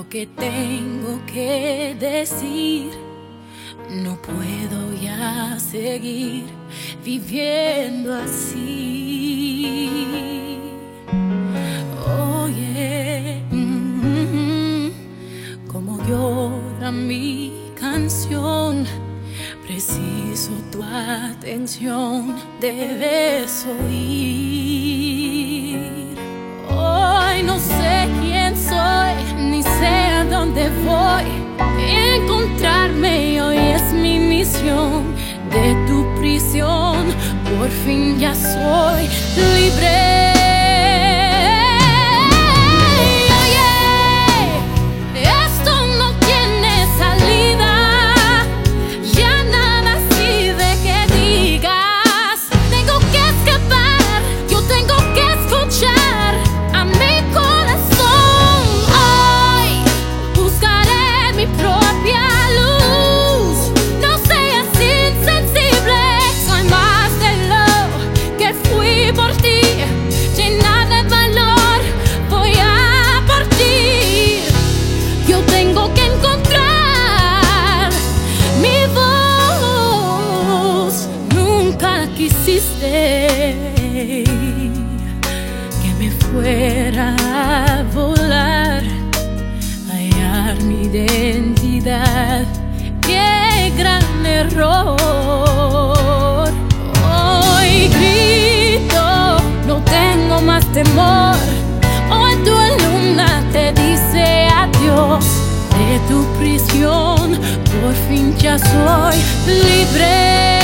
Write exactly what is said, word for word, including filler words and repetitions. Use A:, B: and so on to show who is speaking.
A: que tengo que decir. No puedo ya seguir viviendo así. Oye, mm, como llora mi canción, preciso tu atención, debes oír. Hoy no sé quién soy, ni sé a dónde voy. Encontrarme hoy es mi misión. De tu prisión, por fin ya soy libre. Que me fuera a volar, hallar mi identidad. ¡Qué gran error! Hoy grito, no tengo más temor. Hoy tu alumna te dice adiós. De tu prisión, por fin ya soy libre.